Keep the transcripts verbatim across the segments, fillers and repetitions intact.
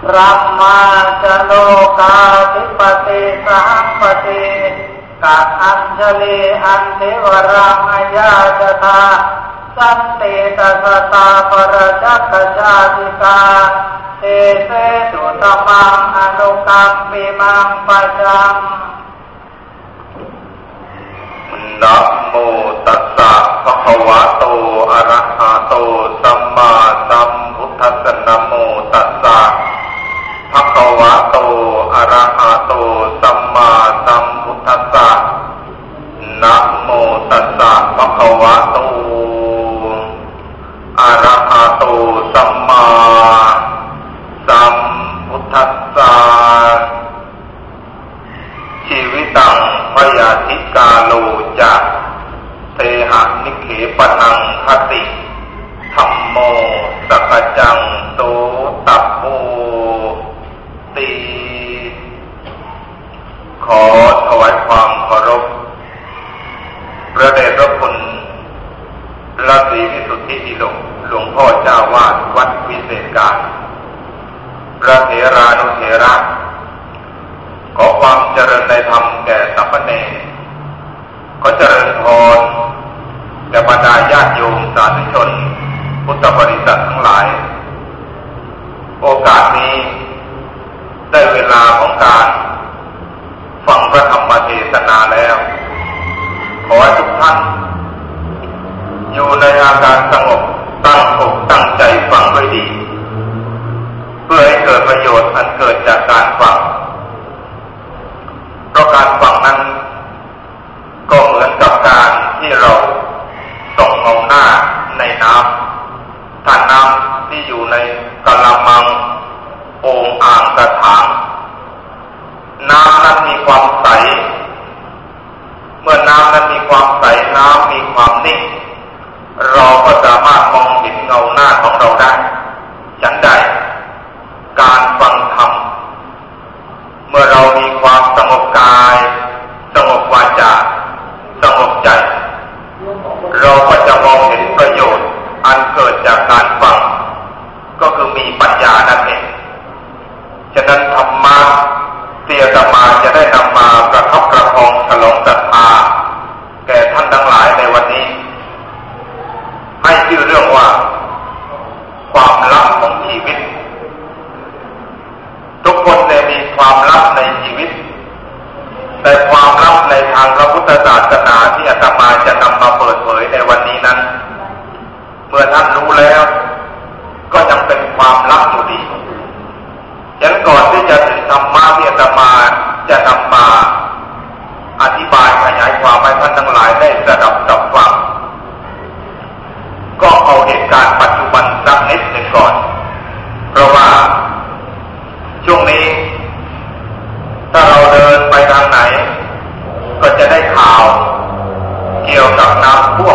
รัมมาจโลกาธิปติสัมปติกัจอัญชลีอันเทวรังอายาจตาสันติตัสตาปรจักขชาติกาเอเสตุตมังอนุกัมปิมังปัจจังนะโมตัสสะภะคะวะโตอะระหะโตสัมมาสัมพุทธัสสะนะโมตัสสะภะคะวะโตอะระหะโตสัมมาสัมพุทธัสสะนะโมตัสสะภะคะวะโตอะระหะโตสัมมาสัมพุทธัสสะชีวิตังพยาธิกาโลจะเทหะนิเขปนังคติธัมโมสัจจังโสตัพโพติขอถวายความเคารพพระเดชพระคุณพระศรีวิสุทธิดิโลกหลวงพ่อเจ้าวาดวัดวิเศษการพระเถรานุเถระขอความเจริญในธรรมแก่สัพพเนรขอเจริญพรแก่บรรดาญาติโยมสาธุชนพุทธบริษัททั้งหลายโอกาสนี้ได้เวลาของการฟังพระธรรมเทศนาแล้วขอให้ทุกท่านอยู่ในอาการสงบตั้งอกตั้งใจฟังด้วยดีเพื่อให้เกิดประโยชน์อันเกิดจากการฟังเพราะการฟังนั้นก็เหมือนกับการที่เราส่องมองหน้าในน้ำถ้าน้ำที่อยู่ในกะละมังโอ่งอ่างกระถางน้ำนั้นมีความใสเมื่อน้ำนั้นมีความใสน้ำมีความนิ่งเราก็สามารถมองเห็นเงาหน้าของเราได้ฉันใดการฟังธรรมเมื่อเรามีความสงบกายสงบวาจาสงบใจเราก็จะมองเห็นประโยชน์อันเกิดจากการฟังก็คือมีปัญญานั่นเองฉะนั้นธรรมะที่อาตมาจะได้นำมาประคับประคองฉลองศรัทธาแก่ท่านทั้งหลายในวันนี้ให้ชื่อเรื่องว่าความลับของชีวิตทุกคนเนี่ยมีความลับในชีวิตแต่ความลับในทางพระพุทธศาสนาที่อาตมาจะนำมาเปิดเผยในวันนี้นั้นเมื่อท่านรู้แล้วก็ยังเป็นความลับอยู่ดีฉะนั้นก่อนที่จะถึงธรรมะที่อาตมาจะนำมาอธิบายขยายความให้ท่านทั้งหลายได้สดับรับฟังก็เอาเหตุการณ์ปัจจุบันสักนิดหนึ่งก่อนเพราะว่าช่วงนี้ถ้าเราเดินไปทางไหนก็จะได้ข่าวเกี่ยวกับน้ำท่วม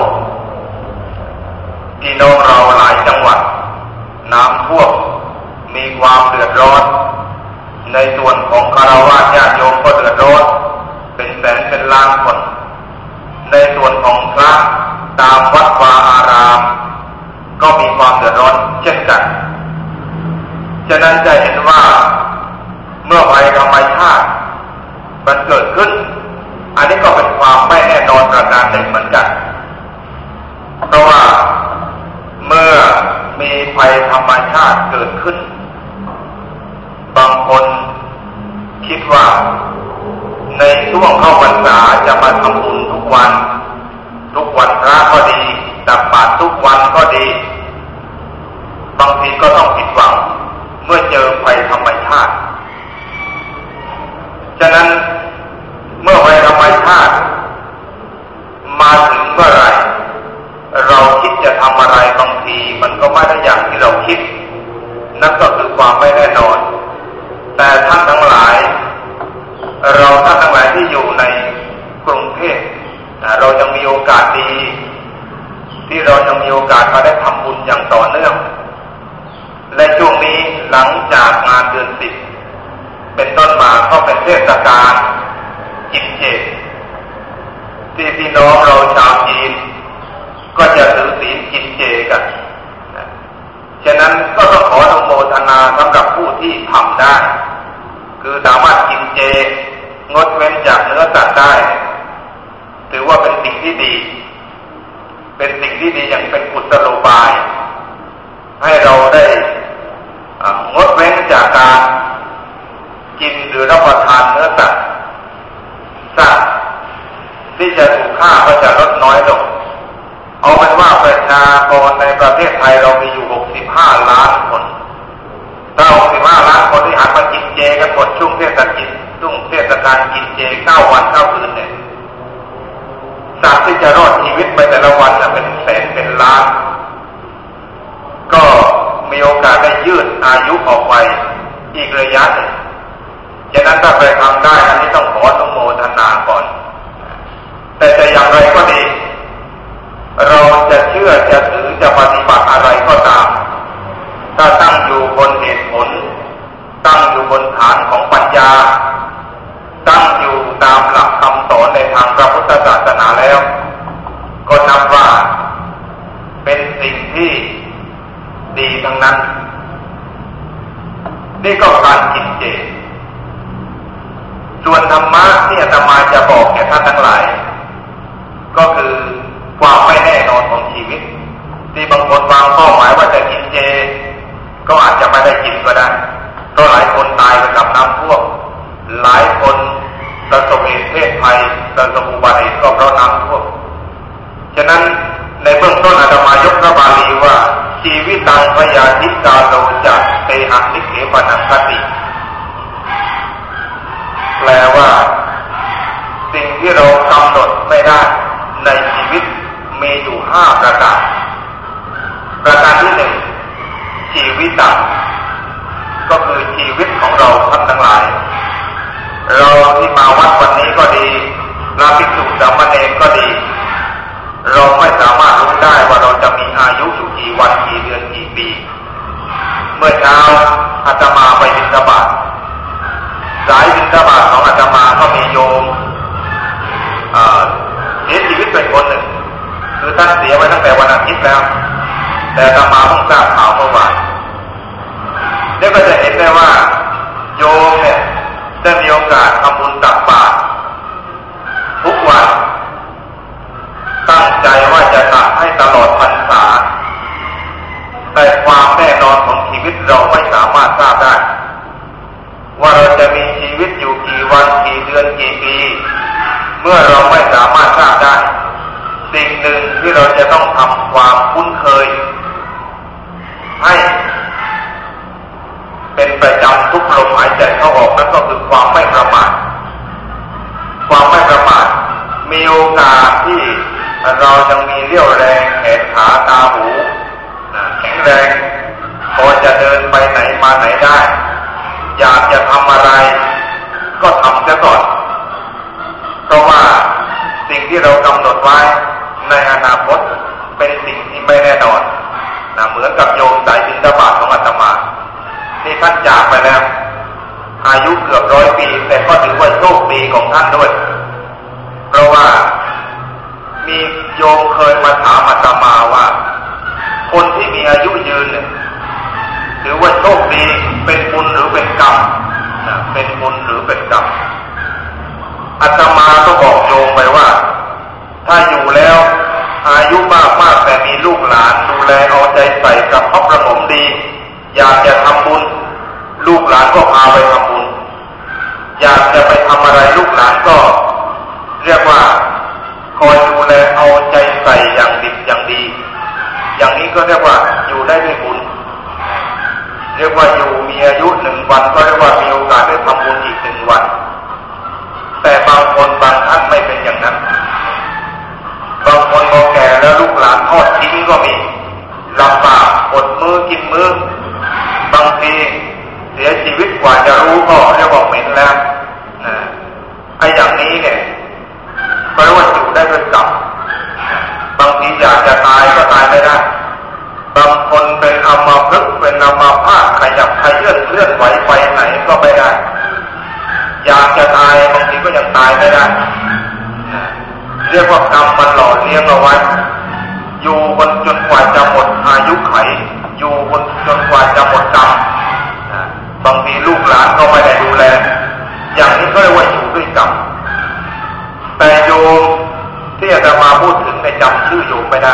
พี่น้องเราหลายจังหวัดน้ำท่วมมีความเดือดร้อนในส่วนของคฤหัสถ์ญาติโยมก็เดือดร้อนเป็นแสนเป็นล้านคนในส่วนของพระตามวัดวาอารามก็มีความเดือดร้อนเช่นกันฉะนั้นจะเห็นว่าเมื่อภัยธรรมชาติมันเกิดขึ้นอันนี้ก็เป็นความไม่แน่นอนประการหนึ่งเหมือนกันเพราะว่าเมื่อมีภัยธรรมชาติเกิดขึ้นบางคนคิดว่าในช่วงเข้าพรรษาจะมาทำบุญทุกวันทุกวันพระก็ดีตักบาตรทุกวันก็ดีบางทีก็ต้องผิดหวังเมื่อเจอภัยธรรมชาติฉะนั้นเมื่อภัยธรรมชาติมาถึงเมื่อไหร่เราคิดจะทำอะไรบางทีมันก็ไม่ได้อย่างที่เราคิดนั่นก็คือความไม่แน่นอนแต่ท่านทั้งหลายเราท่านทั้งหลายที่อยู่ในกรุงเทพเรายังมีโอกาสดีที่เรายังมีโอกาสมาได้ทำบุญอย่างต่อเนื่องและช่วงนี้หลังจากงานเดือนสิบเป็นต้นมาก็เป็นเทศกาลกินเจที่พี่น้องเราชาวจีนก็จะถือศีลกินเจกันฉะนั้นก็ต้องขออนุโมทนาสำหรับผู้ที่ทำได้คือสามารถกินเจงดเว้นจากเนื้อสัตว์ได้ถือว่าเป็นสิ่งที่ดีเป็นสิ่งที่ดีอย่างเป็นกุศโลบายให้เราได้งดเว้นจากการกินหรือรับประทานเนื้อสัตว์สัตว์ที่จะถูกฆ่าก็จะลดน้อยลงเอาเป็นว่าประชากรในประเทศไทยเรามีอยู่หกสิบห้าล้านคนถ้าหกสิบห้าล้านคนที่หันมากินเจกันหมดช่วงเทศกาลช่วงเทศกาลกินเจเก้าวันเก้าคืนเนี่ยสัตว์ที่จะรอดชีวิตไปแต่ละวันจะเป็นแสนเป็นล้านก็มีโอกาสได้ยืดอายุออกไปอีกระยะหนึ่งฉะนั้นถ้าไปทำได้อันนี้ต้องขออนุโมทนาก่อนแต่จะอย่างไรก็ดีเราจะเชื่อจะถือจะปฏิบัติอะไรก็ตามถ้าตั้งอยู่บนเหตุผลตั้งอยู่บนฐานของปัญญาตั้งอยู่ตามหลักคำสอนในทางพระพุทธศาสนาแล้วก็นับว่าเป็นสิ่งที่ดีทั้งนั้นนี่ก็การกินเจส่วนธรรมะที่อาตมาจะบอกแก่ท่านทั้งหลายก็คือความไม่แน่นอนของชีวิตที่บางคนวางเป้าหมายว่าจะกินเจก็อาจจะไม่ได้กินก็ได้เพราะหลายคนตายไปกับน้ำท่วมหลายคนประสบเหตุเพศภัยประสบอุบัติเหตุก็เพราะน้ำท่วมฉะนั้นในเบื้องต้นอาตมายกพระบาลีว่าชีวิตังพยาธิกาโลจะเตหังนิเขปนังคติแปลว่าสิ่งที่เรากำหนดไม่ได้ในชีวิตมีอยู่ห้าประการประการที่หนึ่งชีวิตังก็คือชีวิตของเราท่านทั้งหลายเราที่มาวัดวันนี้ก็ดีพระภิกษุสามเณรก็ดีเราไม่สามารถรู้ได้ว่าเราจะมีอายุอยู่กี่วันกี่เดือนกี่ปีเมื่อเช้าอาตมาไปบิณฑบาตสายบิณฑบาตของอาตมาก็มีโยมเสียชีวิตเป็นคนหนึ่งคือท่านเสียไปตั้งแต่วันอาทิตย์แล้วแต่อาตมาเพิ่งทราบข่าวเมื่อวานได้ก็จะเห็นได้ว่าโยมเนี่ยได้มีโอกาสทำบุญตักบาตรทุกวันตั้งใจว่าจะตักให้ตลอดพรรษาแต่ความแน่นอนของชีวิตเราไม่สามารถทราบได้ว่าเราจะมีชีวิตอยู่กี่วันกี่เดือนกี่ปีเมื่อเราไม่สามารถทราบได้สิ่งหนึ่งที่เราจะต้องทำความคุ้นเคยให้เป็นประจำทุกลมหายใจเข้าออกนั่นก็คือความไม่ประมาทความไม่ประมาทมีโอกาสที่เรายังมีเรี่ยวแรงแขนขาตาหูแข็งแรงพอจะเดินไปไหนมาไหนได้อยากจะทำอะไรก็ทำเสียก่อนเพราะว่าสิ่งที่เรากำหนดไว้ในอนาคตเป็นสิ่งที่ไม่แน่นอนนะเหมือนกับโยมสายบิณฑบาตของอาตมาที่ท่านจากไปแล้วอายุเกือบร้อยปีแต่ก็ถือว่าโชคดีของท่านด้วยเพราะว่ามีโยมเคยมาถามอาตมาว่าคนที่มีอายุยืนเนี่ยถือว่าโชคดีเป็นบุญหรือเป็นกรรมนะเป็นบุญหรือเป็นกรรมอาตมาก็บอกโยมไปว่าถ้าอยู่แล้วอายุมากมากแต่มีลูกหลานดูแลเอาใจใส่กับครอบครัวดีอยากจะทำบุญลูกหลานก็พาไปทำบุญอยากจะไปทำอะไรลูกหลานก็เรียกว่าคอยดูแลเอาใจใส่อย่างดีอย่างดีอย่างนี้ก็เรียกว่าอยู่ได้ด้วยบุญเรียกว่าอยู่มีอายุหนึ่งวันก็เรียกว่ามีโอกาสได้ทำบุญอีกหนึ่งวันแต่บางคนบางท่านไม่เป็นอย่างนั้นบางคนพอแก่แล้วลูกหลานทอดทิ้งก็มีลำบากอดมื้อกินมื้อบางทีเสียชีวิตกว่าจะรู้ก็เรียกว่าเหม็นแล้วนะไอ้อย่างนี้เนี่ยเพราะว่าอยู่ได้ด้วยกรรมบางทีอยากจะตายก็ตายไม่ได้บางคนเป็นอัมพฤกษ์เป็นอัมพาตขยับขยื่นเคลื่อนไหวไปไหนก็ไม่ได้อยากจะตายบางทีก็ยังตายไม่ได้เรียกว่ากรรมมันหล่อเลี้ยงเอาไว้อยู่บนจนกว่าจะหมดอายุไขอยู่บนบางทีลูกหลานก็ไม่ได้ดูแลอย่างนี้ก็เรียกว่าอยู่ด้วยกรรมแต่โยมที่อาตมาพูดถึงในจำชื่อโยมไม่ได้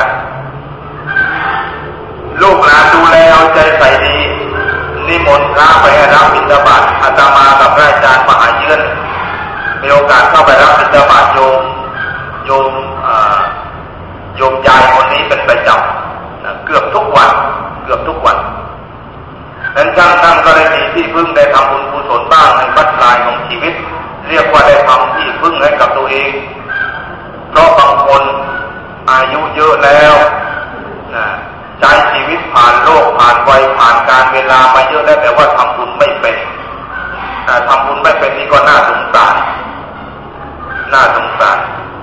ลูกหลานดูแลเอาใจใส่ดีนิมนต์พระไปรับบิณฑบาตอาตมากับพระอาจารย์มหาเยือนมีโอกาสเข้าไปรับบิณฑบาตโยมโยมโยมยายคนนี้เป็นประจำเกือบทุกวันเกือบทุกวันนั้นท่านท่านก็ได้มีที่พึ่งได้ทำบุญกุศลบ้างในบั้นปลายของชีวิตเรียกว่าได้ทำที่พึ่งให้กับตัวเองเพราะบางคนอายุเยอะแล้วนะใช้ชีวิตผ่านโลกผ่านวัยผ่านการเวลามาเยอะแล้วแต่ว่าทำบุญไม่เป็นแต่ทำบุญไม่เป็นนี่ก็น่าสงสารน่าสงสาร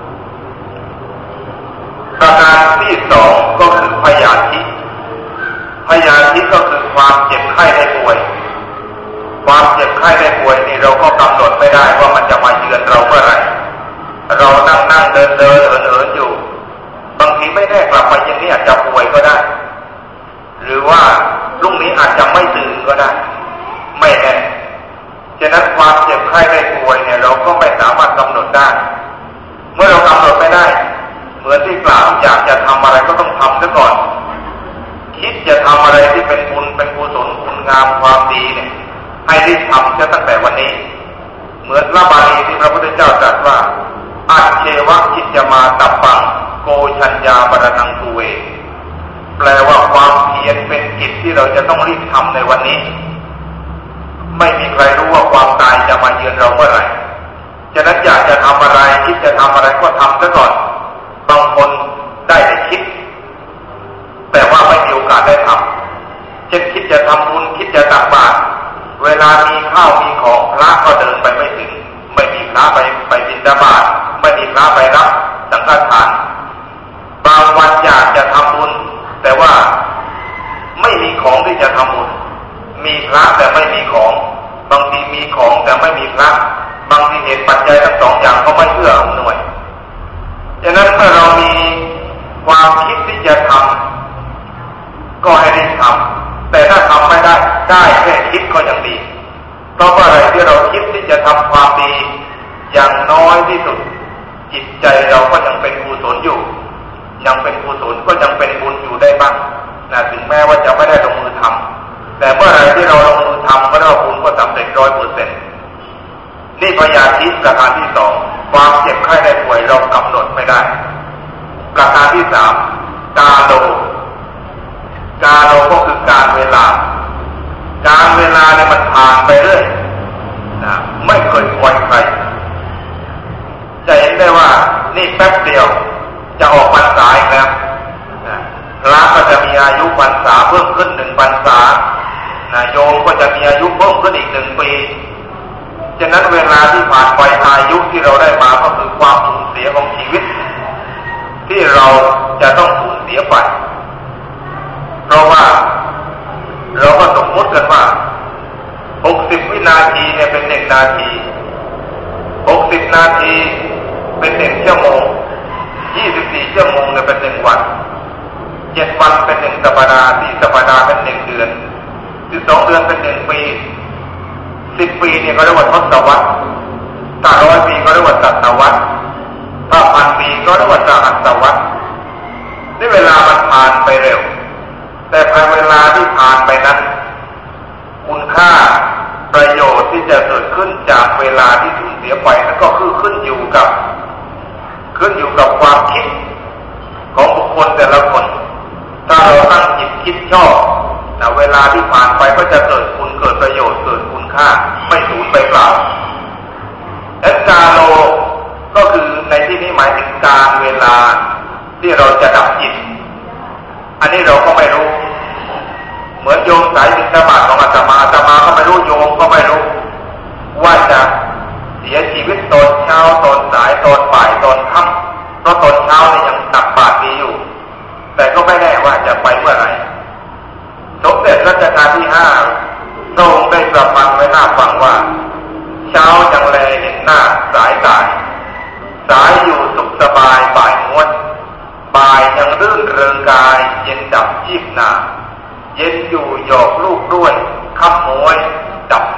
ประการที่สองก็คือพยาธิพยาธิก็คือความเจ็บไข้ได้ป่วยความเจ็บไข้ได้ป่วยนี่เราก็กำหนดไม่ได้ว่ามันจะมาเยือนเราเมื่อไหร่เรานั่งนั่งเดินเดินเหินเหินอยู่บางทีไม่แน่กลับมาอย่างนี้อาจจะป่วยก็ได้หรือว่าพรุ่งนี้อาจจะไม่ตื่นก็ได้ไม่แน่ฉะนั้นความเจ็บไข้ได้ป่วยเนี่ยเราก็ไม่สามารถกำหนดได้เมื่อเรากำหนดไม่ได้เหมือนที่กล่าวอยากจะทำอะไรก็ต้องทำซะก่อนคิดจะทำอะไรที่เป็นบุญเป็นกุศลคุณงามความดีเนี่ยให้รีบทำซะตั้งแต่วันนี้เหมือนพระบาลีที่พระพุทธเจ้าตรัสว่าอัจเชวะกิจจมาตัปปังโกชัญญาบรณังทุเวแปลว่าความเพียรเป็นกิจที่เราจะต้องรีบทำในวันนี้ไม่มีใครรู้ว่าความตายจะมาเยือนเราเมื่อไหร่ฉะนั้นอยากจะทำอะไรคิดจะทำอะไรก็ทำซะก่อนบางคนได้แต่คิดแต่ว่าไม่มีโอกาสได้ทำเช่นคิดจะทำบุญคิดจะตักบาตรเวลามีข้าวมีของพระก็เดินไปไม่ถึงไม่มีพระไปไปบิณฑบาตไม่มีพระไปรับสังฆทานบางวันอยากจะทำบุญแต่ว่าไม่มีของที่จะทำบุญมีพระแต่ไม่มีของบางทีมีของแต่ไม่มีพระบางทีเหตุปัจจัยทั้งสองอย่างก็ไม่เอื้ออำนวยฉะนั้นเมื่อเรามีความคิดที่จะทำก็ให้ได้ทำแต่ถ้าทำไม่ได้ได้แค่คิดก็ยังดีเพราะว่าอะไรที่เราคิดที่จะทำความดีอย่างน้อยที่สุดจิตใจเราก็ยังเป็นกุศลอยู่ยังเป็นกุศลก็ยังเป็นบุญอยู่ได้บ้างนะถึงแม้ว่าจะไม่ได้ลงมือทำแต่เมื่อไรที่เราลงมือทำก็ได้บุญก็สำเร็จร้อยเปอร์เซ็นต์นี่พยาธิประการที่สองความเจ็บไข้ได้ป่วยเรากำหนดไม่ได้ประการที่สามกาโลกาโลก็คือการเวลาการเวลาเนี่ยมันผ่านไปเรื่อยนะไม่เคยคอยใครจะเห็นได้ว่านี่แป๊บเดียวจะออกพรรษาอีกแล้วพระก็จะมีอายุพรรษาเพิ่มขึ้นหนึ่งพรรษาโยมก็จะมีอายุเพิ่มขึ้นอีกหนึ่งปีฉะนั้นเวลาที่ผ่านไปอายุที่เราได้มาก็คือความสูญเสียของชีวิตที่เราจะต้องสูญเสียไปเพราะว่าเราก็สมมติกันว่าหกสิบวินาทีเนี่ยเป็นหนึ่งนาทีหกสิบนาทีเป็นหนึ่งชั่วโมงยี่สิบสี่ชั่วโมงเนี่ยเป็นหนึ่งวันเจ็ดวันเป็นหนึ่งสัปดาห์สี่สัปดาห์เป็นหนึ่งเดือนสิบสองเดือนเป็นหนึ่งปีสิบปีเนี่ยก็เรียกว่าทศวรรษถ้าร้อยปีก็เรียกว่าศตวรรษถ้าพันปีก็เรียกว่าสหัสวรรษนี่เวลามันผ่านไปเร็วแต่ภายเวลาที่ผ่านไปนั้นคุณค่าประโยชน์ที่จะเกิดขึ้นจากเวลาที่สูญเสียไปนั้นก็คือขึ้นอยู่กับขึ้นอยู่กับความคิดของบุคคลแต่ละคนถ้าเราตั้งจิตคิดชอบนะเวลาที่ผ่านไปก็จะเกิดคุณเกิดประโยชน์เกิดคุณค่าไม่สูญไปเปล่าเอ็กกาโลก็คือในที่นี้หมายถึงการเวลาที่เราจะดับจิตอันนี้เราก็ไม่รู้เหมือนโยมสายบิณฑบาตของอาตมาอาตมาก็ไม่รู้โยมก็ไม่รู้ว่าจะเสียชีวิตตอนเช้าตอนสายตอนบ่ายตอนค่ำเพราะตอนเช้าเนี่ยยังตักบาตรดีอยู่แต่ก็ไม่แน่ว่าจะไปเมื่อไหร่สมเด็จรัชกาลที่ห้าทรงได้ประพันธ์ไว้หน้าฟังว่าเช้ายังแลเห็นหน้าสายตายสายอยู่สุขสบายบ่ายม้วนบ่ายยังรื่นเริงกายเย็นดับชีพนาเย็นอยู่หยอกลูกด้วยค่ำม้วยดับ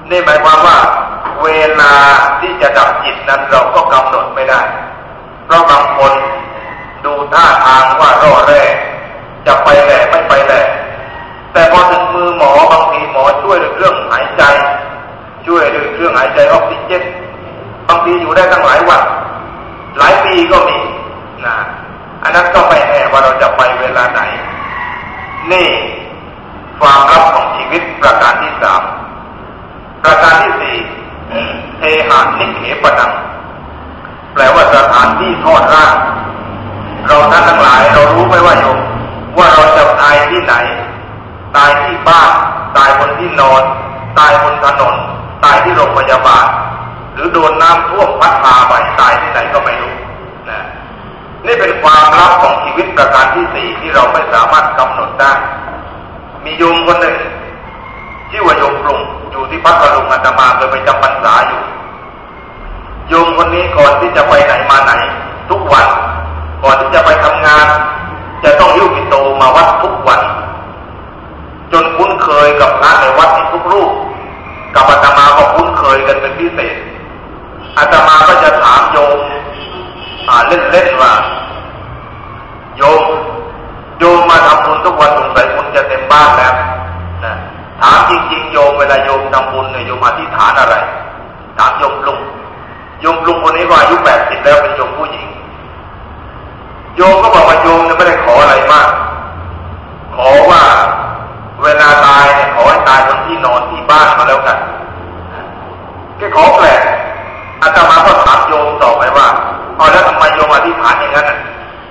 นี่หมายความว่าเวลาที่จะดับจิตนั้นเราก็กำหนดไม่ได้เพราะบางคนดูท่าทางว่าร่อแร่จะไปแหล่ไม่ไปแหล่แต่พอถึงมือหมอบางทีหมอช่วยด้วยเครื่องหายใจช่วยด้วยเครื่องหายใจออกซิเจนบางทีอยู่ได้ตั้งหลายวันหลายปีก็มีนะอันนั้นก็ไม่แน่ว่าเราจะไปเวลาไหนนี่ความลับของชีวิตประการที่สามประการที่สี่เทหานิเขปนังแปลว่าสถานที่ทอดร่างเราท่านทั้งหลายเรารู้ไหมว่าโยมว่าเราจะตายที่ไหนตายที่บ้านตายบนที่นอนตายบนถนนตายที่โรงพยาบาลหรือโดนน้ำท่วมพัดพาไปตายที่ไหนก็ไม่รู้นะนี่เป็นความลับของชีวิตประการที่สี่ที่เราไม่สามารถกำหนดได้มีโยมคนหนึ่งชื่อว่าโยมปรุงอยู่ที่พัทลุงอาตมาเคยไปจำพรรษาอยู่โยมคนนี้ก่อนที่จะไปไหนมาไหนทุกวันก่อนที่จะไปทำงานจะต้องหิ้วปิโตมาวัดทุกวันจนคุ้นเคยกับพระในวัดที่ทุกรูปกับอาตมาก็คุ้นเคยกันเป็นพิเศษอาตมาก็จะถามโยมเล่นๆว่าโยมโยมมาทำบุญทุกวันสงสัยบุญจะเต็มบ้านแล้วนะถามจริงๆโยมเวลาโยมทำบุญเนี่ยโยมอธิษฐานอะไรถามโยมลุงโยมลุงคนนี้ก็อายุแปดสิบแล้วเป็นโยมผู้หญิงโยมก็บอกว่าโยมเนี่ยไม่ได้ขออะไรมากขอว่าเวลาตายเนี่ยขอให้ตายบนที่นอนที่บ้านมาแล้วกันแกขอแปลกอาตมาก็ถามโยมต่อไปว่าเอาแล้วทำไมโยมอธิษฐานอย่างนั้นน่ะ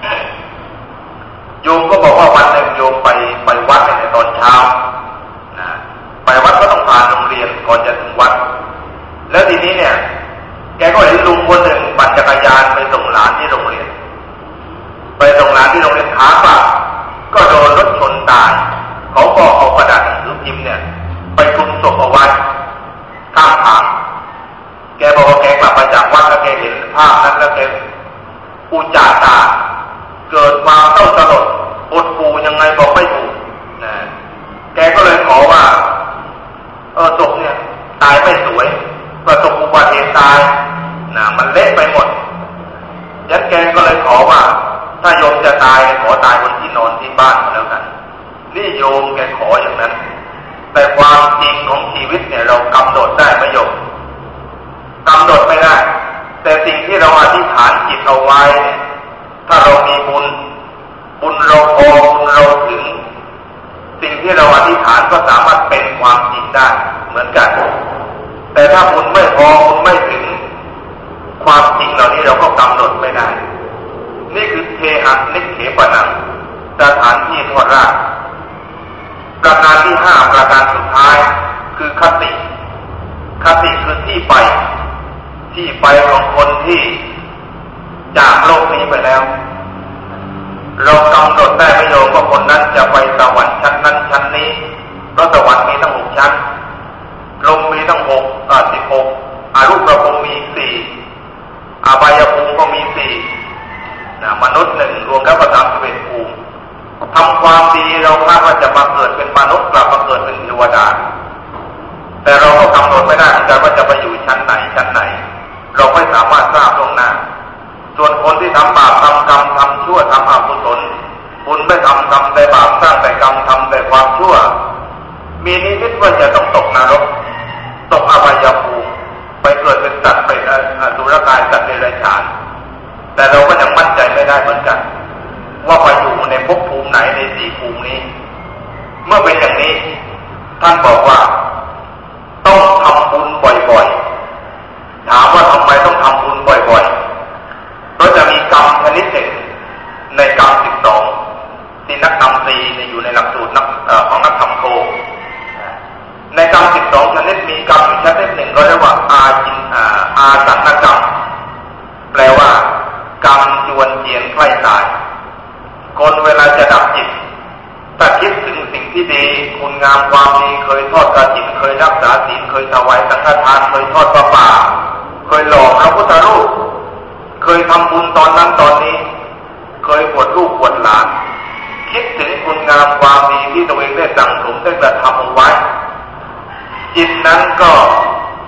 โยมก็บอกว่าวันหนึ่งโยมไปไปวัดในตอนเช้านะไปวัดก็ต้องผ่านโรงเรียนก่อนจะถึงวัดแล้วทีนี้เนี่ยแกก็เห็นลุงคนหนึ่งปั่นจักรยานไปส่งหลานที่โรงเรียนไปส่งหลานที่โรงเรียนขาป่ะก็โดนรถชนตายเขาก็เอากระดาษหนังสือพิมพ์เนี่ยไปคลุมศพเอาไว้ข้างทางแกบอกว่าแกกลับมาจากวัดแล้วแกเห็นภาพนั้นแล้วแกอุจจาตาเกิดความเศร้าสลดอดปูยังไงบอกไม่ถูกนะแกก็เลยขอว่าเออศพเนี่ยตายไม่สวยประสบอุบัติเหตุตายนะมันเละไปหมดยันแกก็เลยขอว่าถ้าโยมจะตายขอตายบนที่นอนที่บ้านก็แล้วกันนี่โยมแกขออย่างนั้นแต่ความจริงของชีวิตเนี่ยเรากำหนดได้ไหมโยมกำหนดไม่ได้แต่สิ่งที่เราอธิษฐานจิตเอาไว้ถ้าเรามีบุญบุญเราพอบุญเราถึงสิ่งที่เราอธิษฐานก็สามารถเป็นความจริงได้เหมือนกันแต่ถ้าบุญไม่พอบุญไม่ถึงความจริงเหล่านี้เราก็กำหนดไม่ได้นี่คือเทหะนิเขปนังสถานที่ทอดร่างประการที่ห้าประการสุดท้ายคือคติคติคือที่ไปที่ไปของคนที่จากโลกนี้ไปแล้วเรากำหนดได้ไม่โยมว่าคนนั้นจะไปสวรรค์ชั้นนั้นชั้นนี้เพราะสวรรค์มีทั้งหกชั้นลมมีทั้งหกอ่าสิบหกอารูปภูมิมีสี่อบายภูมิก็มีสี่นะมนุษย์หนึ่งรวมแล้วก็สามสิบเอ็ดภูมิทำความดีเราคาดว่าจะมาเกิดเป็นมนุษย์กลับมาเกิดเป็นเทวดาแต่เราก็กำหนดไม่ได้เหมือนกันว่าจะไปอยู่ชั้นไหนชั้นไหนเราไม่สามารถทราบล่วงหน้าส่วนคนที่ทำบาปทำกรรมทำชั่วทำอกุศลบุญไม่ทำทำแต่บาปสร้างแต่กรรมทำแต่ความชั่วมีนิมิตว่าจะต้องตกนรกตกอบายภูมิไปเกิดเป็นสัตว์เป็นอสุรกายสัตว์เดรัจฉานแต่เราก็ยังมั่นใจไม่ได้เหมือนกันว่าไปอยู่ในภพภูมิไหนในสี่ภูมินี้เมื่อเป็นอย่างนี้ท่านบอกว่าต้องทำบุญบ่อยๆถามว่าทำไมต้องทำบุญบ่อยๆเพราะจะมีกรรมชนิดหนึ่งในกรรมสิบสองที่นักธรรมตรีอยู่ในหลักสูตรของนักธรรมโทในกรรมสิบสองชนิดมีกรรมอีกชนิดหนึ่งก็เรียกว่าอาจินอาสันนกรรมแปลว่ากรรมจวนเจียนใกล้ตายคนเวลาจะดับจิตถ้าคิดถึงสิ่งที่ดีคุณงามความดีเคยทอดกฐินเคยรักษาศีลเคยถวายสังฆทานเคยทอดผ้าป่าเคยหล่อพระพุทธรูปเคยทำบุญตอนนั้นตอนนี้เคยบวชลูกบวชหลานคิดถึงคุณงามความดีที่ตัวเองได้สั่งสมได้กระทำเอาไว้จิตนั้นก็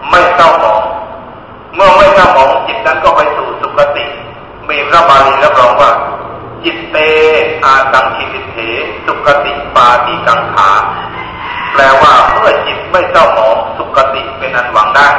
ไม่เศร้าหมองเมื่อไม่เศร้าหมองจิตนั้นก็ไปสู่สุคติมีพระบาลีรับรองว่าจิตเตอาสังคิติเถสุคติปาติกังขาแปลว่าเมื่อจิตไม่เศร้าหมองสุคติเป็นอันหวังได้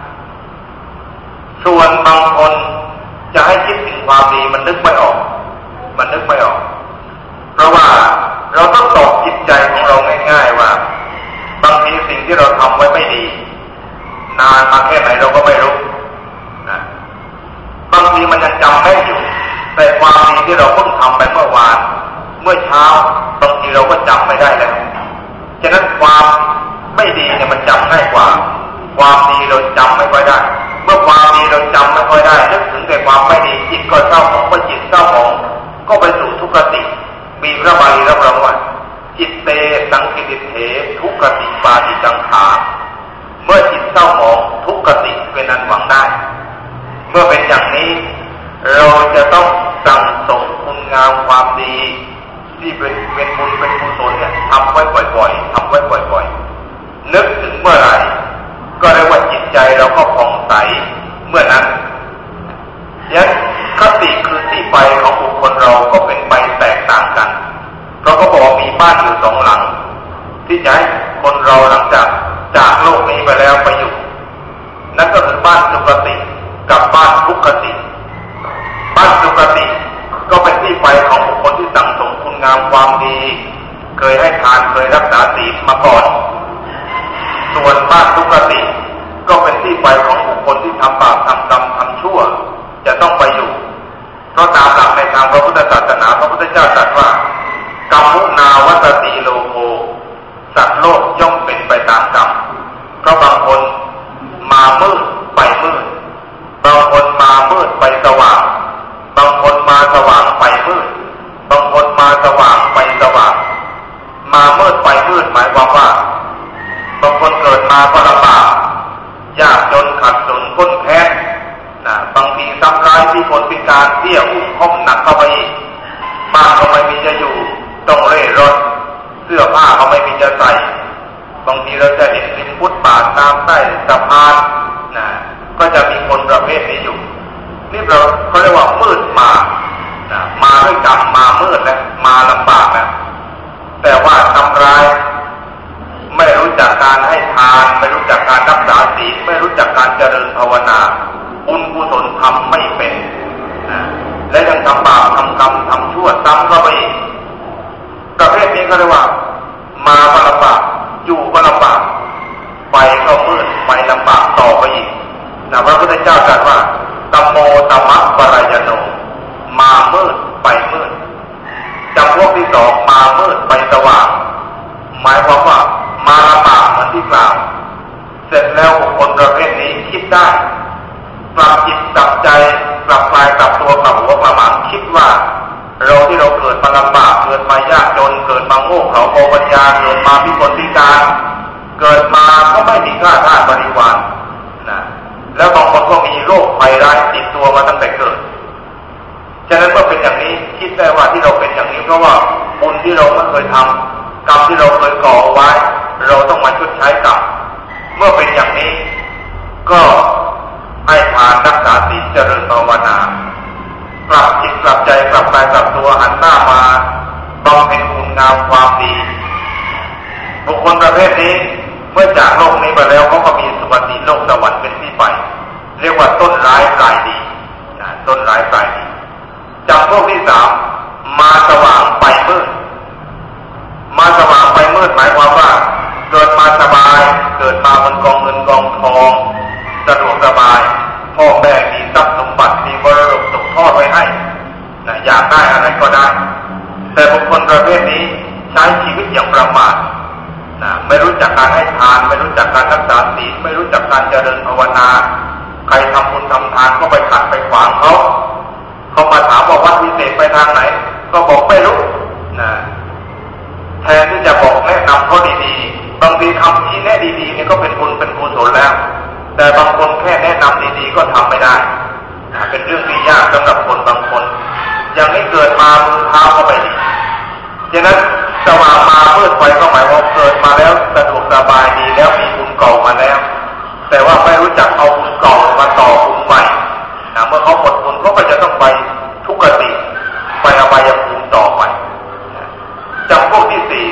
ส่วนบางคนจะให้คิดถึงความดีมันนึกไม่ออกมันนึกไม่ออกเพราะว่าเราต้องตอบจิตใจของเราง่ายๆว่าบางทีสิ่งที่เราทำไว้ไม่ดีนานมาแค่ไหนเราก็ไม่รู้นะบางทีมันยังจำได้อยู่แต่ความดีที่เราเพิ่งทำไปเมื่อวานเมื่อเช้าบางทีเราก็จำไม่ได้แล้วฉะนั้นความไม่ดีเนี่ยมันจำง่ายกว่าความดีเราจำไม่ค่อยได้เมื่อความดีเราจำไม่ค่อยได้นึกถึงแต่ความไม่ดีจิตก็เศร้าหมองก็จิตเศร้าหมองก็ไปสู่ทุกขติมีพระบาลีรับรองว่าจิตเตสังคิติเถทุกขติปาติกังขาเมื่อจิตเศร้าหมองทุกขติเป็นอันหวังได้เมื่อเป็นอย่างนี้เราจะต้องสั่งสมคุณงามความดีที่เป็นเป็นบุญเป็นกุศลเนี่ยทำไว้บ่อยๆทำไว้บ่อยๆนึกถึงเมื่อไหร่ก็เรียกว่าจิตใจเราก็ผ่องใสเมื่อนั้นยันคติคือที่ไปของบุคคลเราก็เป็นไปแตกต่างกันเพราะเขาบอกมีบ้านอยู่สองหลังที่จะให้คนเราหลังจากจากโลกนี้ไปแล้วไปอยู่นั่นก็คือบ้านสุคติกับบ้านทุกขติบ้านสุคติก็เป็นที่ไปของบุคคลที่สั่งสมคุณงามความดีเคยให้ทานเคยรักษาศีลมาก่อนส่วนบ้านทุกขติก็เป็นที่ไปของบุคคลที่ทำบาปทำกรรมทำชั่วจะต้องไปอยู่เพราะตามหลักในทางพระพุทธศาสนาพระพุทธเจ้าตรัสว่ากรรมุนาวัตติโลโภสัตว์โลกย่อมเป็นไปตามกรรมเพราะบางคนมามืดไปมืดบางคนมามืดไปสว่างบางคนมาสว่างไปมืดบางคนมาสว่างไปสว่างมามืดไปมืดหมายความว่าบางคนเกิดมาก็ลำบากยากจนขัดสนข้นแค้นนะบางทีซ้ำร้ายที่คนพิการเตี้ยอุ้มห้องหนักเข้าไปอีกบ้านก็ไม่มีจะอยู่ต้องเร่ร่อนเสื้อผ้าก็ไม่มีจะใส่บางทีเราจะเห็นริมฟุตบาทตามใต้สะพานนะก็จะมีคนประเภทนี้อยู่นี่เราเขาเรียกว่ามืดมานะมาด้วยกรรมมามืดและมาลำบากนะแต่ว่าทำร้ายไม่รู้จักการให้ทานไม่รู้จักการรักษาศีลไม่รู้จักการเจริญภาวนาบุญกุศลทำไม่เป็นนะและยังทำบาปทำกรรมทำชั่วซ้ำเข้าไปอีกประเภทนี้ก็เรียกว่ามาก็ลำบากอยู่ก็ลำบากไปก็มืดไปลำบากต่อไปอีกนะพระพุทธเจ้าตรัสว่าตัมโมตัมมะปรายโนมามืดไปมืดจำพวกที่สองมามืดไปสว่างหมายความว่ามาลำบากเหมือนที่กล่าวเสร็จแล้วบุคคลประเภทนี้คิดได้กลับจิตกลับใจกลับกายกลับตัวกลับหัวกลับหางคิดว่าเราที่เราเกิดมาลำบากเกิดมายากจนเกิดมาโง่เขลาโกปัญญาเกิดมาพิกลพิการเกิดมาก็ไม่มีค่าท่าบริวารนะแล้วบางคนก็มีโรคภัยร้ายติดตัวมาตั้งแต่เกิดฉะนั้นเมื่อเป็นอย่างนี้คิดได้ว่าที่เราเป็นอย่างนี้เพราะว่าบุญที่เราไม่เคยทำกรรมที่เราเคยก่อไว้เราต้องมาชดใช้กรรมเมื่อเป็นอย่างนี้ก็ให้ทานรักษาศีลเจริญภาวนา กลับจิตกลับใจกลับกายกลับตัวหันหน้ามาบำเพ็ญคุณงามความดีบุคคลประเภทนี้เมื่อจากโลกนี้ไปแล้วเขาก็มีสุคติโลกสวรรค์เป็นที่ไปเรียกว่าต้นร้ายปลายดีต้นร้ายปลายดีจำพวกที่สามมาสว่างไปมืดมาสว่างไปมืดหมายความว่าเกิดมาสบายเกิดมาบนกองเงินกองทองสะดวกสบายพ่อแม่มีทรัพย์สมบัติมีมรดกตกทอดไว้ให้นะอยากได้อะไรก็ได้แต่บุคคลประเภทนี้ใช้ชีวิตอย่างประมาทนะไม่รู้จักการให้ทานไม่รู้จักการรักษาศีลไม่รู้จักการเจริญภาวนาใครทำบุญทำทานก็ไปขัดไปขวางเขาเขามาถามว่าวัดวิเศษไปทางไหนก็บอกไม่รู้นะแทนที่จะบอกแนะนำเขาดีๆบางทีคำชี้แนะดีๆนี่ก็เป็นบุญเป็นกุศลแล้วแต่บางคนแค่แนะนำดีๆก็ทำไม่ได้เป็นเรื่องที่ยากสำหรับคนบางคนอย่างนี้เกิดมามือเท้าก็ไม่ดีฉะนั้นสว่างมามืดไปก็หมายว่าเกิดมาแล้วสะดวกสบายดีแล้วมีบุญเก่ามาแล้วแต่ว่าไม่รู้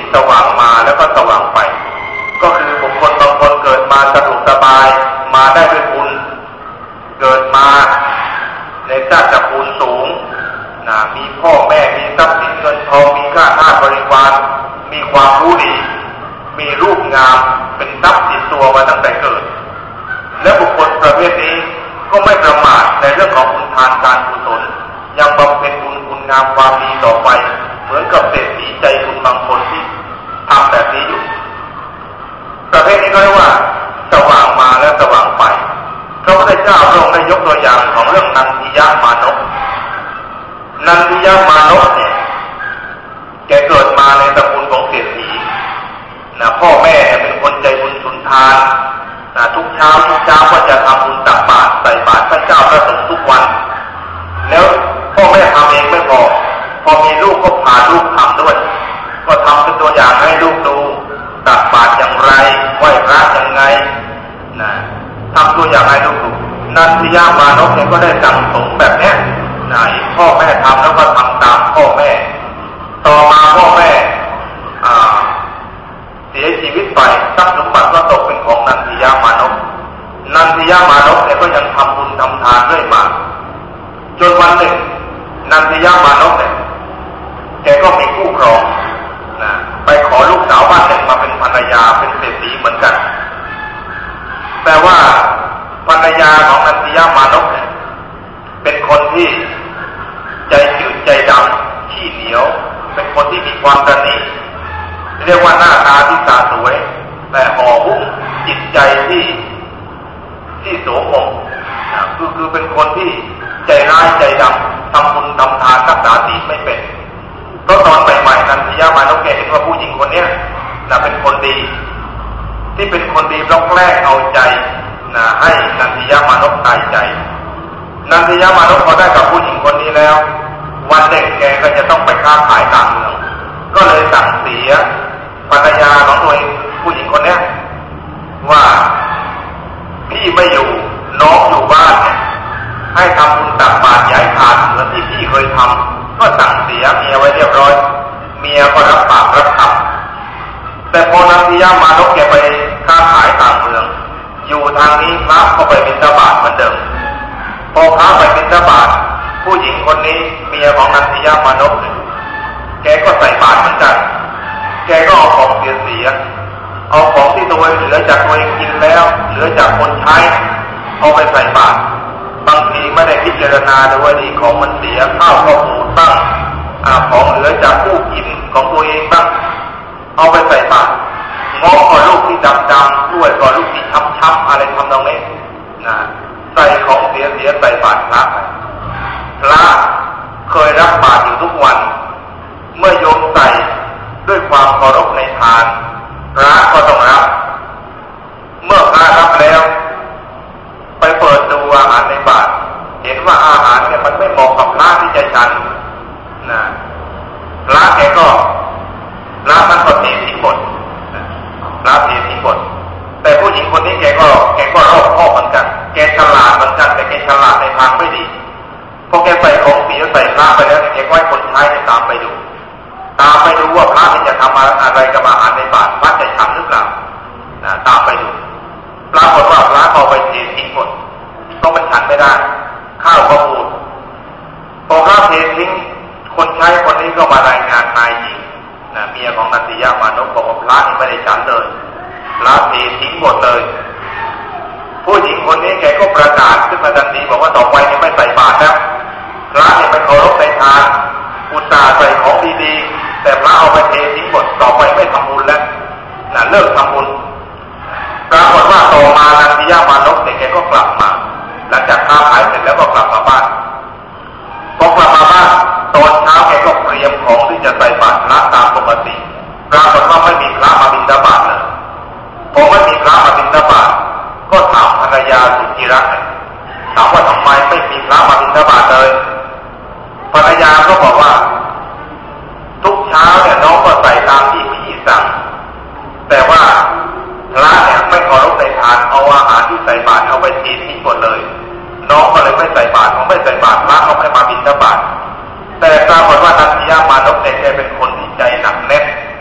สว่างมาแล้วก็สว่างไปก็คือบุคคลบางคนเกิดมาสะดวกสบายมาได้ด้วยบุญเกิดมาในชาติตระกูลสูงนะมีพ่อแม่มีทรัพย์สินเงินทองมีข้าทาสบริวารมีความรู้ดีมีรูปงามเป็นทรัพย์ติดตัวมาตั้งแต่เกิดและบุคคลประเภทนี้ก็ไม่ประมาทในเรื่องของบุญทานการกุศลยังบำเพ็ญบุญคุณงามความดีต่อไปเหมือนกับเศรษฐีใจบุญบางคนที่ทำแบบนี้อยู่ประเภทนี้ก็เรียกว่าสว่างมาแล้วสว่างไปพระพุทธเจ้าพระองค์ได้ยกตัวอย่างของเรื่องนันทิยมานพนันทิยมานพเนี่ยแกเกิดมาในตระกูลของเศรษฐีนะพ่อแม่เป็นคนใจบุญสุนทานนะทุกเช้าทุกเช้าก็จะทำบุญตักบาตรใส่บาตรพระเจ้าพระสงฆ์ทุกวันแล้วพ่อแม่ทำเองไม่พอพอมีลูกก็พาลูกทำด้วยก็ทำเป็นตัวอย่างให้ลูกดูตักบาตรอย่างไรไหว้พระยังไงนะทำตัวอย่างให้ลูกดูนันทิยมานพเนี่ยก็ได้สั่งสมแบบนี้นะพ่อแม่ทำแล้วก็ทำตามพ่อแม่ต่อมาพ่อแม่อ่าเสียชีวิตไปทรัพย์สมบัติก็ตกเป็นของนันทิยมานพนันทิยมานพเนี่ยก็ยังทำบุญทำทานด้วยมาจนวันหนึ่งนันทิยมานพเนี่ยแกก็มีคู่ครองนะไปขอลูกสาวบ้านหนึ่งมาเป็นภรรยาเป็นเศรษฐีเหมือนกันแต่ว่าภรรยาของนันทิยมานพเนี่ยเป็นคนที่ใจจืดใจดำขี้เหนียวเป็นคนที่มีความตนีเรียกว่าหน้าตาที่สาสวยแต่ห่อหุ้มจิตใจที่ที่โสมมนะคือคือเป็นคนที่ใจร้ายใจดำทำบุญทำทานรักษาศีลไม่เป็นเพราะตอนใหม่ๆนันทิยมานพแกเห็นว่าผู้หญิงคนนี้นะเป็นคนดีที่เป็นคนดีต้องแกล้งเอาใจนะให้นันทิยมานพตายใจนันทิยมานพพอได้กับผู้หญิงคนนี้แล้ววันหนึ่งแกก็จะต้องไปค้าขายต่างเมืองก็เลยสั่งเสียภรรยาของตัวเองผู้หญิงคนนี้ว่าพี่ไม่อยู่น้องอยู่บ้านเนี่ยให้ทำบุญตักบาตรย้ายทานเหมือนที่พี่เคยทำก็สั่งเสียเมียไว้เรียบร้อยเมียก็รับปากรับคำแต่พอนันทิยมานพแกไปค้าขายต่างเมืองอยู่ทางนี้พระก็ไปบิณฑบาตเหมือนเดิมพอพระไปบิณฑบาตผู้หญิงคนนี้เมียของนันทิยมานพแกก็ใส่บาตรเหมือนกันแกก็เอาของเสียเสียเอาของที่ตัวเองเหลือจากตัวเองกินแล้วเหลือจากคนใช้เอาไปใส่บาตรบางทีไม่ได้พิจารณาดูว่าดีของมันเสียข้าวก็บูดบ้างของเหลือจากผู้กินของตัวเองบ้างเอาไปใส่บาตรง้อก่อนลูกที่ดำๆด้วยก่อนลูกที่ช้ำๆอะไรทำตรงนี้นะใส่ของเสียเสียใส่บาตรพระพระเคยรับบาตรอยู่ทุกวันเมื่อโยมใส่ด้วยความเคารพในทานพระก็ต้องรับเมื่อพระรับแล้วไปเปิดดูอาหารในบาตรเห็นว่าอาหารเนี่ยมันไม่เหมาะกับพระที่จะฉันนะพระแกก็พระมันก็เททิ้งหมดพระเททิ้งหมดแต่ผู้หญิงคนนี้แกก็แกก็รอบคอบเหมือนกันแกฉลาดเหมือนกันแต่แกฉลาดในทางไม่ดีพอแกใส่ของเสียใส่พระไปแล้วแกก็ให้คนใช้ตามไปดูตามไปดูว่าพระจะทำอะไรกับอาหารในบาตรพระจะฉันหรือเปล่านะตามไปดูปรากฏว่าพระเอาไปเททิ้งหมดก็มันฉันไม่ได้ข้าวก็บูดพอพระเททิ้งคนใช้คนนี้ก็มารายงานนายหญิงนะเมียของนันทิยมานพบอกว่าพระนี่ไม่ได้ฉันเลยพระเททิ้งหมดเลยผู้หญิงคนนี้แกก็ประกาศขึ้นมาทันทีบอกว่าต่อไปนี่ไม่ใส่บาตรแล้วพระนี่ไม่เคารพในทานอุตส่าห์ใส่ของดีๆแต่พระเอาไปเททิ้งหมดต่อไปไม่ทำบุญแล้วนะเลิกทำบุญปรากฏว่าต่อมานันทิยมานพเนี่ยแกก็กลับมาหลังจากค้าขายเสร็จแล้วก็กลับมาบ้านพอกลับมาบ้านตอนเช้าแกก็เตรียมของที่จะใส่บาตรพระตามปกติปรากฏว่าไม่มีพระมาบิณฑบาตเลยพอไม่มีพระมาบิณฑบาตก็ถามภรรยาสุจิรักษ์ถามว่าทำไมไม่มีพระมาบิณฑบาตเลยภรรยาก็บอกว่าทุกเช้าเนี่ยน้องก็ใส่ตามที่พี่สั่งแต่ว่าพระเนี่ยไม่เคารพในทานเอาอาหารที่ใส่บาตรเอาไปเททิ้งหมดเลยน้องก็เลยไม่ใส่บาตรเขาไม่ใส่บาตรพระเขาไม่มาบิณฑบาตแต่ปรากฏว่านันทิยมานพเนี่ยแกเป็นคนที่ใจหนักแน่น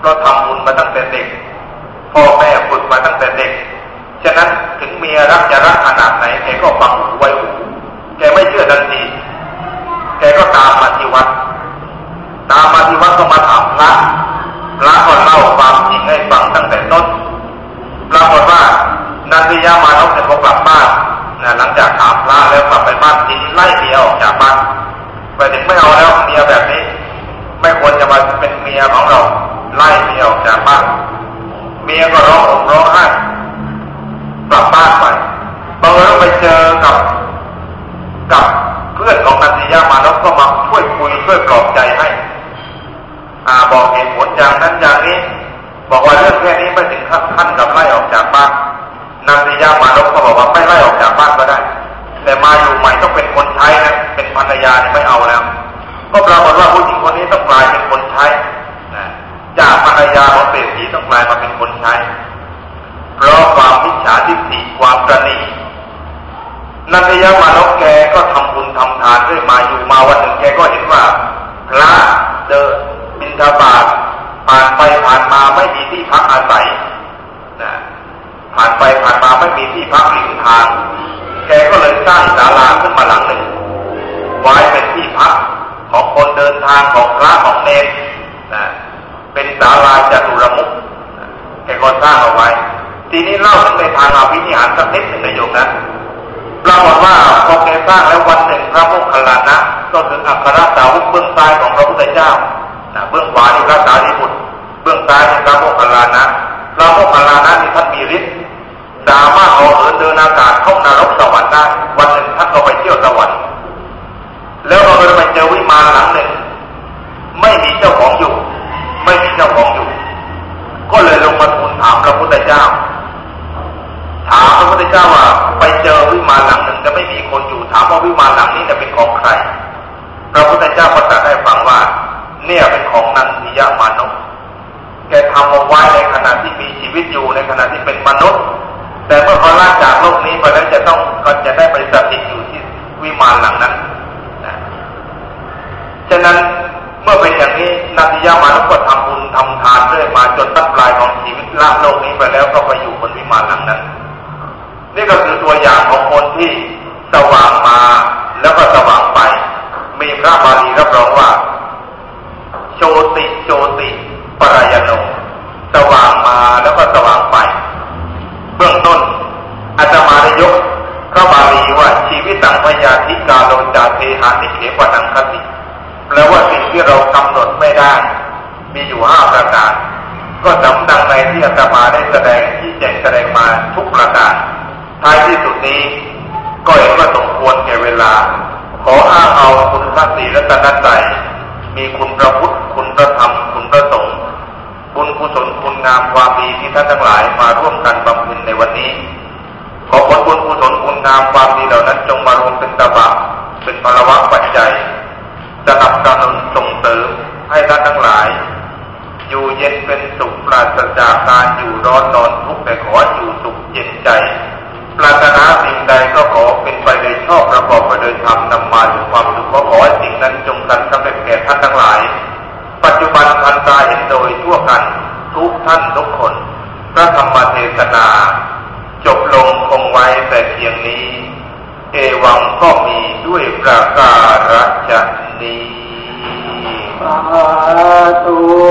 เพราะทำบุญมาตั้งแต่เด็กพ่อแม่ฝึกมาตั้งแต่เด็กฉะนั้นถึงเมียรักจะรักขนาดไหนแกก็ฟังหูไว้หูแกไม่เชื่อทันทีแกก็ตามมาที่วัดตามมาที่วัดก็มาถามพระพระก็เล่าความจริงให้ฟังตั้งแต่ต้นปรากฏว่านันทิยามานพเนี่ยพอกลับบ้านนะหลังจากถามพระแล้วกลับไปบ้านทิ้งไล่เมียออกจากบ้านไปถึงไม่เอาแล้วเมียแบบนี้ไม่ควรจะมาเป็นเมียของเราไล่เมียออกจากบ้านเมียก็ร้องห่มร้องไห้กลับบ้านไปบังเอิญไปเจอกับกับเพื่อนของนันทิยามานพก็มาช่วยคุยช่วยปลอบใจให้อ่าบอกเหตุผลอย่างนั้นอย่างนี้บอกว่าเรื่องแค่นี้ไม่ถึงขั้นกับไล่ออกจากบ้านนันทิยามานพก็บอกว่าไม่ไล่ออกจากบ้านก็ได้แต่มาอยู่ใหม่ต้องเป็นคนใช้นะเป็นภรรยาไม่เอาแล้วก็ปรากฏว่าผู้หญิงคนนี้ต้องกลายเป็นคนใช้นะจากภรรยาของเศรษฐีต้องกลายมาเป็นคนใช้เพราะความมิจฉาทิฏฐิความตระหนี่นันทิยามานพแกก็ทำบุญทำทานด้วยมาอยู่มาวันหนึ่งแกก็เห็นว่าพระเดินบิณฑบาตผ่านไปผ่านมาไม่มีที่พักอาศัยนะผ่านไปผ่านมาไม่มีที่พักริมทางแกก็เลยสร้างศาลาขึ้นมาหลังหนึ่งไว้เป็นที่พักของคนเดินทางของพระของเนรนะเป็นศาลาจตุรมุขแกก็สร้างเอาไว้ทีนี้เล่าถึงในทางอภินิหารสักนิดหนึ่งในโยมนะปรากฏว่าพอแกสร้างแล้ววันหนึ่งพระโมคคัลลานะก็คืออัครสาวกเบื้องซ้ายของพระพุทธเจ้านะเบื้องขวานี่พระสารีบุตรเบื้องซ้ายนี่พระโมคคัลลานะพระโมคคัลลานะนี่ท่านมีฤทธิ์สามารถเอาเหินเดินอากาศเข้านรกสวรรค์ได้วันหนึ่งท่านก็ไปเที่ยวสวรรค์แล้วเราไปเจอวิมานหลังหนึ่งไม่มีเจ้าของอยู่ไม่มีเจ้าของอยู่ก็เลยลงมาทูลถามพระพุทธเจ้าถามพระพุทธเจ้าว่าไปเจอวิมานหลังหนึ่งจะไม่มีคนอยู่ถามว่าวิมานหลังนี้จะเป็นของใครพระพุทธเจ้าก็ตรัสให้ฟังว่าเนี่ยเป็นของนันทิยามานพแกทำเอาไว้ในขณะที่มีชีวิตอยู่ในขณะที่เป็นมนุษย์แต่เมื่อเขาลาจากโลกนี้ไปแล้วจะต้องก็จะได้ไปสถิตอยู่ที่วิมานหลังนั้นนะฉะนั้นเมื่อเป็นอย่างนี้นันทิยามานพก็ทำบุญทำทานเรื่อยมาจนบั้นปลายของชีวิตละโลกนี้ไปแล้วก็ไปอยู่บนวิมานหลังนั้นนี่ก็คือตัวอย่างของคนที่สว่างมาแล้วก็สว่างไปมีพระบาลีรับรองว่าโชติโชติปรายโนสว่างมาแล้วก็สว่างไปเบื้องต้นอาตมาได้ยกพระบาลีว่าชีวิตตังพยาธิกาโลจาเทหานิเขปนังคติแปลว่าสิ่งที่เรากำหนดไม่ได้มีอยู่ห้าประการก็สำดังในที่อาตมาได้แสดงที่แจงแสดงมาทุกประการท้ายที่สุดนี้ก็เห็นว่าสมควรแก่เวลาขออ้างเอาคุณพระศรีรัตนตรัยมีคุณพระพุทธคุณพระธรรมคุณพระสงฆ์บุญกุศลคุณงามความดีที่ท่านทั้งหลายมาร่วมกันบำเพ็ญในวันนี้ขอผลบุญกุศลคุณงามความดีเหล่านั้นจงมารวมเป็นตบะเป็นพลวะปัจจัยสนับสนุนส่งเสริมให้ท่านทั้งหลายอยู่เย็นเป็นสุขปราศจากการอยู่ร้อนนอนทุกข์แต่ขออยู่สุขเย็นใจปรารถนาสิ่งใดก็ขอเป็นไปโดยชอบประกอบไปโดยธรรมนำมาถึงความสุขขอให้สิ่งนั้นจงกันสำเร็จแก่ท่านทั้งหลายปัจจุบันทันตาเห็นโดยทั่วกันทุกท่านทุกคนพระธรรมเทศนาจบลงคงไว้แต่เพียงนี้เอวังก็มีด้วยประการฉะนี้สาธุ